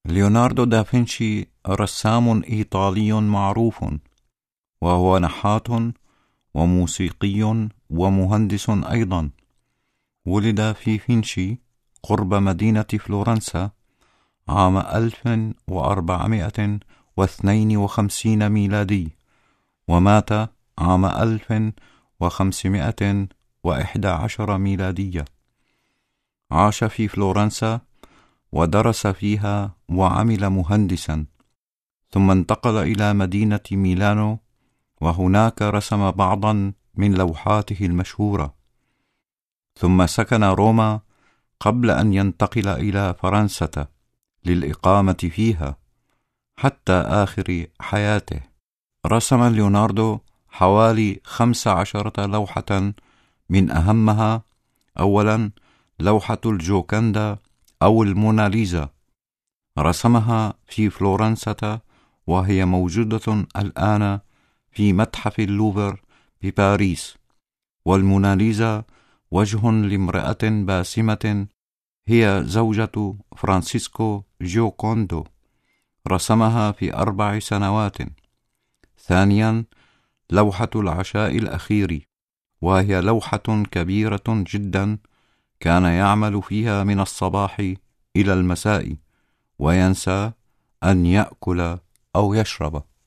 ليوناردو دافنشي رسام إيطالي معروف، وهو نحات وموسيقي ومهندس أيضا. ولد في فينشي قرب مدينة فلورنسا عام 1452 ميلادي، ومات عام 1511 ميلادية. عاش في فلورنسا ودرس فيها وعمل مهندسا، ثم انتقل إلى مدينة ميلانو، وهناك رسم بعضا من لوحاته المشهورة، ثم سكن روما قبل أن ينتقل إلى فرنسا للإقامة فيها حتى آخر حياته. رسم ليوناردو حوالي 15 لوحة، من أهمها أولا لوحة الجوكندا أو الموناليزا، رسمها في فلورنسا، وهي موجودة الآن في متحف اللوفر بباريس. والموناليزا وجه لامرأة باسمة هي زوجة فرانسيسكو جيوكوندو، رسمها في 4 سنوات. ثانيا لوحة العشاء الأخير، وهي لوحة كبيرة جدا، كان يعمل فيها من الصباح إلى المساء وينسى أن يأكل أو يشرب.